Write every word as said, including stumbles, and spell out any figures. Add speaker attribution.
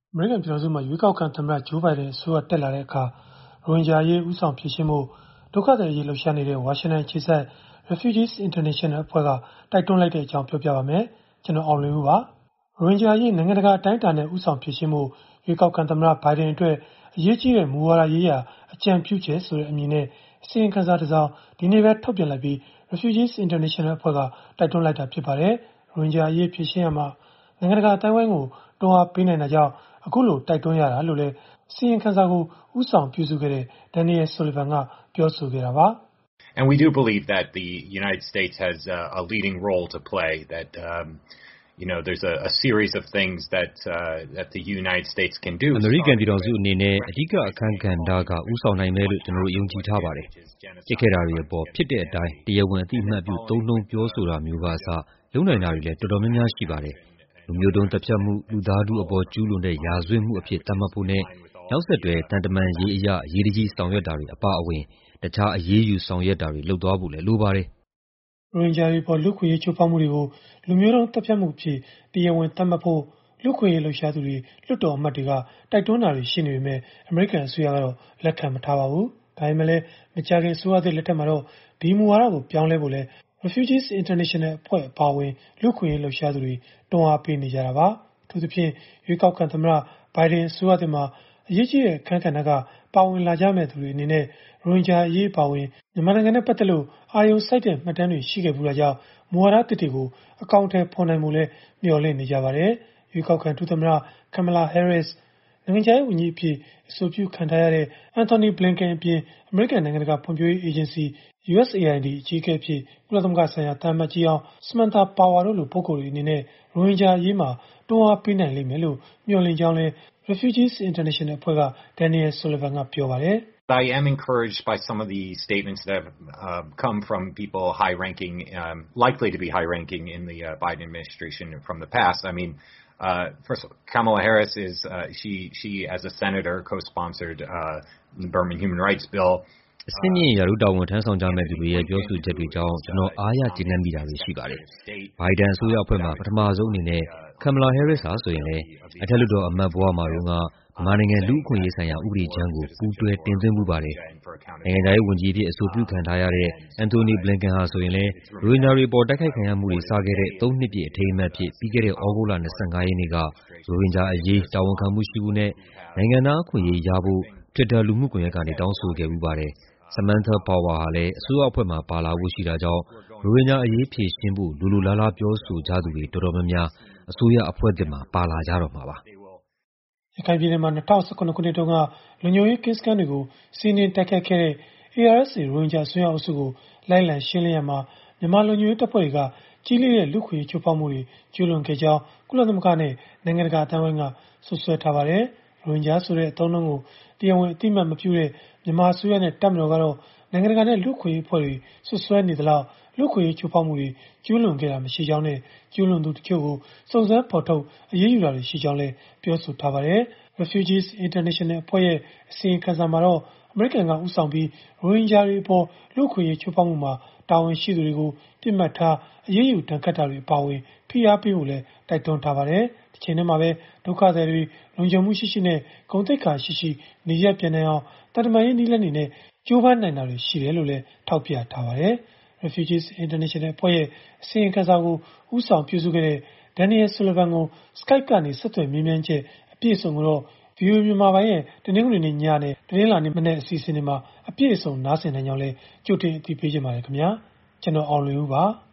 Speaker 1: အမေရိကန်ပြည်ထောင်စုမှာရွေးကောက်ခံသမ္မတ Joe Biden အစိုးရတက်လာတဲ့အခါရိုဟင်ဂျာအရေးဦးဆောင်ဖြေရှင်းဖို့ဒုက္ခသည်အရေးလှုပ်ရှားနေတဲ့ဝါရှင်တန်အခြေစိုက် Refugees International အဖွဲ့ကတိုက်တွန်းလိုက်တဲ့အကြောင်းပြောပြပါမယ်။ကျွန်တော်အောင်လွင်ဦးပါ။ရိုဟင်ဂျာအရေးနိုင်ငံတကာအတိုင်းအတာနဲ့ဦးဆောင်ဖြေရှင်းဖို့ရွေးကောက်ခံသမ္မတ Biden အတွက်အရေးကြီးတဲ့မူဝါဒရေးရာအကြံပြုချက်ဆိုတဲ့အမည်နဲ့အစီရင်ခံစာတစ်စောင်ဒီနေ့ပဲထုတ်ပြန်လိုက်ပြီး Refugees International အဖွဲ့ကတိုက်တွန်းလိုက်တာဖြစ်ပါတယ်။ရိုဟင်ဂျာအရေးဖြေရှင်းရမှာနိုင်ငံတကာအတိုင်းအဝိုင်းကိုတွန်းအားပေးနိုင်တာကြောင့်အခုလိုတိုက်တွန်းရတာလို့လည်းအစီရင်ခံစာကိုဦးဆောင်ပြုစုခဲ့တဲ့ Daniel Sullivan ကပြောဆိုခဲ့တာပါ။
Speaker 2: And we do believe that the United States has a, a leading role to play, that, um, you know, there's a, a series of things that, uh, that the United States can do.
Speaker 3: အမေရိကန်ပြည်ထောင်စုအနေနဲ့အဓိကအခန်းကဏ္ဍကဦးဆောင်နိုင်မယ်လို့ကျွန်တော်တို့ယုံကြည်ထားပါတယ်။ဖြစ်ခဲ့တာတွေအပေါ်ဖြစ်တဲ့အတိုင်းတရားဝင်အသိအမှတ်ပြုသုံးနှုန်းပြောဆိုတာမျိုးကအစလုံနိုင်တာတွေလည်းတော်တော်များများရှိပါတယ်။လူမျိုးတုံးတပ်ဖြတ်မှုလူသားထုအပေါ်ကျူးလွန်တဲ့ရာဇဝတ်မှုအဖြစ်သတ်မှတ်ဖို့နဲ့နောက်ဆက်တွဲတန်တမန်ရေးအရာရေးတကြီးဆောင်ရွက်တာတွေအပါအဝင်တခြားအရေးယူဆောင်ရွက်တာတွေလုပ်သွားဖို့လည်းလိုပါတယ်
Speaker 1: ။ရိုဟင်ဂျာတွေပေါ်လူခွင့်ရေးချိုးဖောက်မှုတွေကိုလူမျိုးတုံးတပ်ဖြတ်မှုဖြစ်တရားဝင်သတ်မှတ်ဖို့လူခွင့်ရေးလှုပ်ရှားသူတွေလွတ်တော်အမတ်တွေကတိုက်တွန်းတာတွေရှိနေပေမဲ့အမေရိကန်အစိုးရကတော့လက်ခံမထားပါဘူး။ဒါပေမဲ့လည်းမကြာခင်အစိုးရသစ်လက်ထက်မှာတော့ဒီမူဝါဒကိုပြောင်းလဲဖို့လဲ Refugees International အဖွဲ့အပါအဝင်လူခွင့်ရေးလှုပ်ရှားသူတွေတွန်းအားပေးနေကြတာပါ။ထို့သဖြင့်ရွေးကောက်ခံသမ္မတ Biden အစိုးရသစ်မှာအရေးကြီးတဲ့အခန်းကဏ္ဍကပါဝင်လာကြမဲ့သူတွေအနေနဲ့ရိုဟင်ဂျာအရေးပါဝင်မြန်မာနိုင်ငံနဲ့ပတ်သက်လို့အာရုံစိုက်တဲ့မှတ်တမ်းတွေရှိခဲ့ဘူးတာကြောင့်မူဝါဒတစ်တွေကိုအကောင့်ထဲပေါ်နိုင်မှုလဲမျှော်လင့်နေကြပါတယ်။ရွေးကောက်ခံဒုသမ္မတ Kamala Harris နိုင်ငံခြားရေးဝန်ကြီးအဖြစ်အဆိုပြုခံထားရတဲ့ Anthony Blinken အပြင်အမေရိကန်နိုင်ငံတကာဖွံ့ဖြိုးရေးအေဂျင်စီ U S A I D အကြီးအကဲအဖြစ်ကုလသမဂ္ဂဆိုင်ရာတာမတ်ကြီးအောင် Samantha Power တို့လိုပုဂ္ဂိုလ်တွေအနေနဲ့ရိုဟင်ဂျာအရေးမှာတွန်းအားပေးနိုင်လိမ့်မယ်လို့မျှော်လင့်ကြောင်းလဲ Refugees International အဖွဲ့က Daniel Sullivan ကပြောပါတယ်
Speaker 2: I am encouraged by some of the statements that have uh, come from people high-ranking, um, likely to be high-ranking in the uh, Biden administration from the past. I mean, uh, first of all, Kamala Harris is, uh, she, she as a senator co-sponsored uh, the Burma Human Rights Bill.
Speaker 3: အစင်းမြင့်ရာထူးတာဝန်ထမ်းဆောင်ကြမဲ့သူတွေရဲ့ပြောဆိုချက်တွေကြောင့်ကျွန်တော်အားရကျေနပ်မိတာတွေရှိပါတယ်။ Biden အစိုးရအဖွဲ့မှာပထမဆုံးအနေနဲ့ Kamala Harris ဟာဆိုရင်လည်းအထက်လွှတ်တော်အမတ်ဘဝမှာတော့ကမြန်မာနိုင်ငံလူ့အခွင့်အရေးဆိုင်ရာဥပဒေကြမ်းကိုပူးတွဲတင်သွင်းမှုပါတယ်။နိုင်ငံသားရေးဝန်ကြီးအဖြစ်အဆိုပြုခံထားရတဲ့ Anthony Blinken ဟာဆိုရင်လည်းရိုဟင်ဂျာတွေပေါ်တိုက်ခိုက်ခံရမှုတွေစခဲ့တဲ့သုံးနှစ်ပြည့်အထိမ်းအမှတ်ဖြစ်ပြီးခဲ့တဲ့ဩဂုတ်လ၂၅ရက်နေ့ကရိုဟင်ဂျာအရေးတာဝန်ခံမှုရှိဖို့နဲ့နိုင်ငံသားအခွင့်အရေးရဖို့ Twitter လူမှုကွန်ရက်ကနေတောင်းဆိုခဲ့မှုပါတယ်။ Samantha Power ဟာလည်းအစိုးရအဖွဲ့မှာပါလာဖို့ရှိတာကြောင့်ရိုဟင်ဂျာအရေးဖြေရှင်းဖို့လူလူလားလားပြောဆိုကြသူတွေတော်တော်များများအစိုးရအဖွဲ့သစ်မှာပါလာကြတော့မှာပါ။
Speaker 1: ရခိုင်ပြည်နယ်မှာ၂၀၁၇ခုနှစ်တုန်းကလူမျိုးရေးကင်းစခန်းတွေကိုစီးနင်းတိုက်ခိုက်ခဲ့တဲ့ A R S A ရိုဟင်ဂျာဆွေးအုပ်စုကိုလိုက်လံရှင်းလင်းရမှာမြန်မာလူမျိုးရေးတပ်ဖွဲ့တွေကကြီးလေးတဲ့လူခွေချိုးဖောက်မှုတွေကျူးလွန်ခဲ့ကြောင်းကုလသမဂ္ဂနဲ့နိုင်ငံတကာအတိုင်းအဝိုင်းကဆွဆွဲထားပါတယ်။ရိုဟင်ဂျာဆိုတဲ့အသုံးအနှုန်းကိုတရားဝင်အသိအမှတ်မပြုတဲ့မြန်မာအစိုးရနဲ့တပ်မတော်ကတော့နိုင်ငံတကာနဲ့လူခွေအဖွဲ့တွေဆွဆွဲနေသလောက်လူခွေချိုးဖောက်မှုတွေကျူးလွန်ခဲ့တာမရှိကြောင်းနဲ့ကျူးလွန်သူတချို့ကိုစုံစမ်းဖော်ထုတ်အရေးယူတာတွေရှိကြောင်းလည်းပြောဆိုထားပါတယ်။ Refugees International အဖွဲ့ရဲ့အစီရင်ခံစာမှာတော့အမေရိကန်ကဦးဆောင်ပြီးရိုဟင်ဂျာတွေအပေါ်လူခွေချိုးဖောက်မှုမှာတာဝန်ရှိသူတွေကိုပြစ်မှတ်ထားအရေးယူဒဏ်ခတ်တာတွေအပါအဝင်ဖိအားပေးဖို့လည်းတိုက်တွန်းထားပါတယ်။ဒီချိန်ထဲမှာပဲဒုက္ခသည်တွေလုံခြုံမှုရှိရှိနဲ့ဂုဏ်သိက္ခာရှိရှိနေရပ်ပြန်နိုင်အောင်တန်တမာရေးနည်းလမ်းတွေနဲ့ကြိုးပမ်းနိုင်တာတွေရှိတယ်လို့လည်းထောက်ပြထားပါတယ်။ Refugees International အဖွဲ့ရဲ့အစီရင်ခံစာကိုဦးဆောင်ပြုစုခဲ့တဲ့ Daniel Sullivan ကို Skype ကနေဆက်သွယ်မေးမြန်းချက်အပြည့်အစုံကိုတော့ ဗွီအိုအေ မြန်မာပိုင်းရဲ့တနင်္ဂနွေနေ့ညနဲ့တနင်္လာနေ့မနက်အစီအစဉ်တွေမှာအပြည့်အစုံနားဆင်နိုင်ကြောင်းလည်းကြိုတင်အသိပေးချင်ပါတယ်ခင်ဗျာကျွန်တော်အောင်လွင်ဦးပါ။